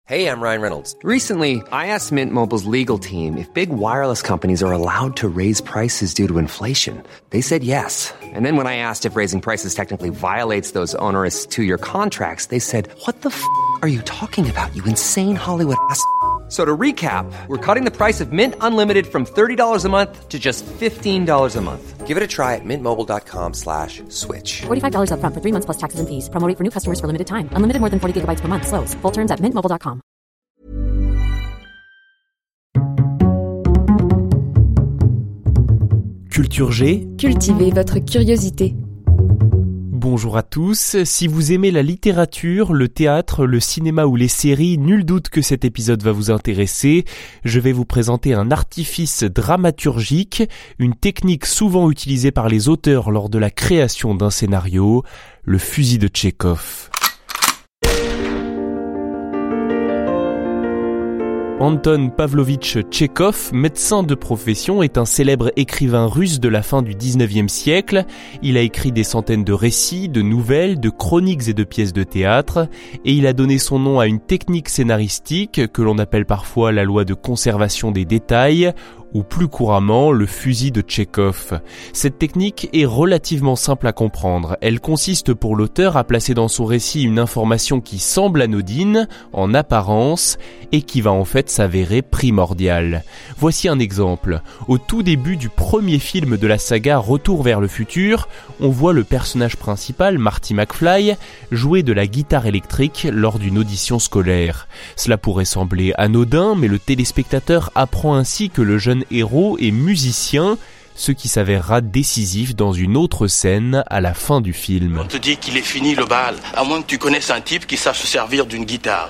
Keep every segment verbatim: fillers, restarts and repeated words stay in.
Hey, I'm Ryan Reynolds. Recently, I asked Mint Mobile's legal team if big wireless companies are allowed to raise prices due to inflation. They said yes. And then when I asked if raising prices technically violates those onerous two-year contracts, they said, what the f*** are you talking about, you insane Hollywood ass f- So to recap, we're cutting the price of Mint Unlimited from thirty dollars a month to just fifteen dollars a month. Give it a try at mintmobile.com slash switch. forty-five dollars up front for three months plus taxes and fees. Promo rate for new customers for limited time. Unlimited more than forty gigabytes per month. Slows full terms at mint mobile dot com. Culture G. Cultivez votre curiosité. Bonjour à tous, si vous aimez la littérature, le théâtre, le cinéma ou les séries, nul doute que cet épisode va vous intéresser. Je vais vous présenter un artifice dramaturgique, une technique souvent utilisée par les auteurs lors de la création d'un scénario, le fusil de Tchekhov. Anton Pavlovitch Tchekhov, médecin de profession, est un célèbre écrivain russe de la fin du dix-neuvième siècle. Il a écrit des centaines de récits, de nouvelles, de chroniques et de pièces de théâtre, et il a donné son nom à une technique scénaristique que l'on appelle parfois la loi de conservation des détails, ou plus couramment le fusil de Tchekhov. Cette technique est relativement simple à comprendre. Elle consiste pour l'auteur à placer dans son récit une information qui semble anodine, en apparence, et qui va en fait s'avérer primordiale. Voici un exemple. Au tout début du premier film de la saga Retour vers le futur, on voit le personnage principal, Marty McFly, jouer de la guitare électrique lors d'une audition scolaire. Cela pourrait sembler anodin, mais le téléspectateur apprend ainsi que le jeune héros est musicien, ce qui s'avérera décisif dans une autre scène à la fin du film. On te dit qu'il est fini le bal, à moins que tu connaisses un type qui sache se servir d'une guitare.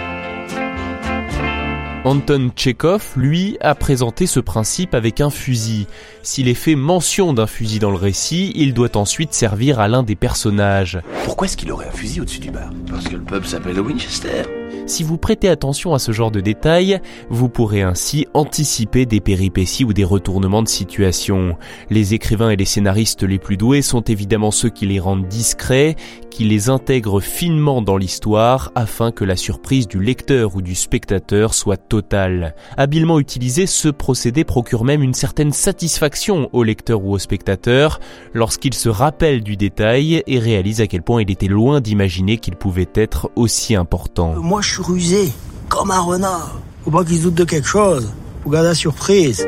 Anton Tchekhov, lui, a présenté ce principe avec un fusil. S'il est fait mention d'un fusil dans le récit, il doit ensuite servir à l'un des personnages. Pourquoi est-ce qu'il aurait un fusil au-dessus du bar ? Parce que le pub s'appelle le Winchester. Si vous prêtez attention à ce genre de détails, vous pourrez ainsi anticiper des péripéties ou des retournements de situation. Les écrivains et les scénaristes les plus doués sont évidemment ceux qui les rendent discrets, qui les intègrent finement dans l'histoire afin que la surprise du lecteur ou du spectateur soit totale. Habilement utilisé, ce procédé procure même une certaine satisfaction au lecteur ou au spectateur lorsqu'il se rappelle du détail et réalise à quel point il était loin d'imaginer qu'il pouvait être aussi important. Moi, je suis rusé, comme un renard. Faut pas qu'il se doute de quelque chose. Faut garder la surprise.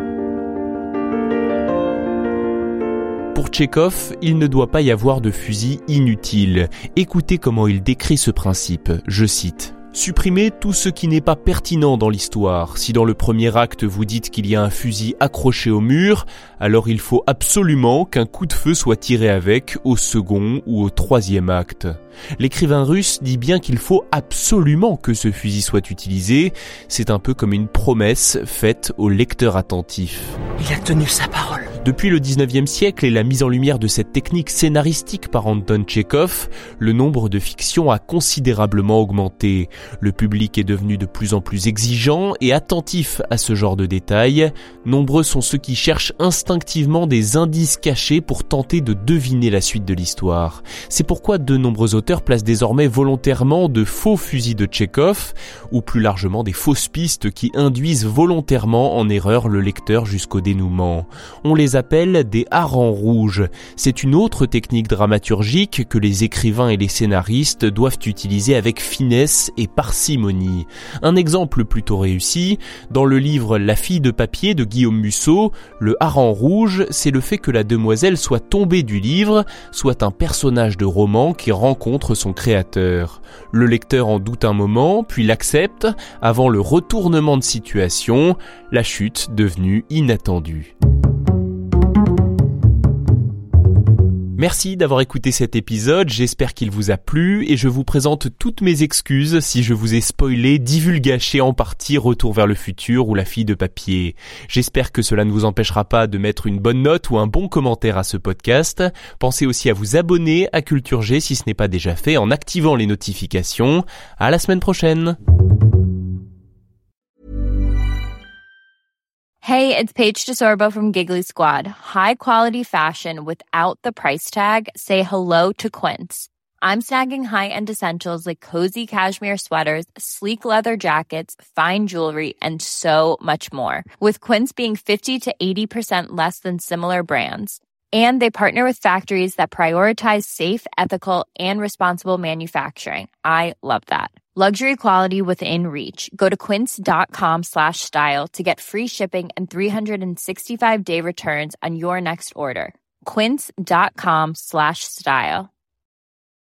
Pour Tchekhov, il ne doit pas y avoir de fusil inutile. Écoutez comment il décrit ce principe, je cite. Supprimez tout ce qui n'est pas pertinent dans l'histoire. Si dans le premier acte vous dites qu'il y a un fusil accroché au mur, alors il faut absolument qu'un coup de feu soit tiré avec au second ou au troisième acte. L'écrivain russe dit bien qu'il faut absolument que ce fusil soit utilisé. C'est un peu comme une promesse faite au lecteur attentif. Il a tenu sa parole. Depuis le dix-neuvième siècle et la mise en lumière de cette technique scénaristique par Anton Tchekhov, le nombre de fictions a considérablement augmenté. Le public est devenu de plus en plus exigeant et attentif à ce genre de détails. Nombreux sont ceux qui cherchent instinctivement des indices cachés pour tenter de deviner la suite de l'histoire. C'est pourquoi de nombreux auteurs placent désormais volontairement de faux fusils de Tchekhov, ou plus largement des fausses pistes qui induisent volontairement en erreur le lecteur jusqu'au dénouement. On les appelle des harengs rouges. C'est une autre technique dramaturgique que les écrivains et les scénaristes doivent utiliser avec finesse et parcimonie. Un exemple plutôt réussi, dans le livre La fille de papier de Guillaume Musso, le hareng rouge, c'est le fait que la demoiselle soit tombée du livre, soit un personnage de roman qui rencontre son créateur. Le lecteur en doute un moment, puis l'accepte, avant le retournement de situation, la chute devenue inattendue. Merci d'avoir écouté cet épisode, j'espère qu'il vous a plu et je vous présente toutes mes excuses si je vous ai spoilé, divulgaché en partie Retour vers le futur ou La fille de papier. J'espère que cela ne vous empêchera pas de mettre une bonne note ou un bon commentaire à ce podcast. Pensez aussi à vous abonner à Culture G si ce n'est pas déjà fait en activant les notifications. À la semaine prochaine. Hey, it's Paige DeSorbo from Giggly Squad. High quality fashion without the price tag. Say hello to Quince. I'm snagging high-end essentials like cozy cashmere sweaters, sleek leather jackets, fine jewelry, and so much more. With Quince being fifty to eighty percent less than similar brands. And they partner with factories that prioritize safe, ethical, and responsible manufacturing. I love that. Luxury quality within reach. Go to quince.com slash style to get free shipping and three sixty-five day returns on your next order. Quince.com slash style.